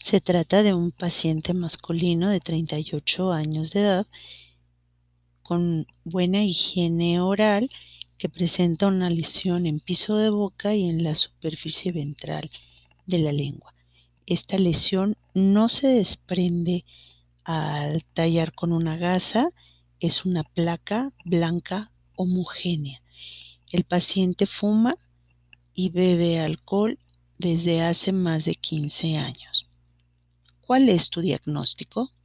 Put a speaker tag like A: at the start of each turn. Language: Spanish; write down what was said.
A: Se trata de un paciente masculino de 38 años de edad con buena higiene oral que presenta una lesión en piso de boca y en la superficie ventral de la lengua. Esta lesión no se desprende al tallar con una gasa, es una placa blanca homogénea. El paciente fuma y bebe alcohol desde hace más de 15 años. ¿Cuál es tu diagnóstico?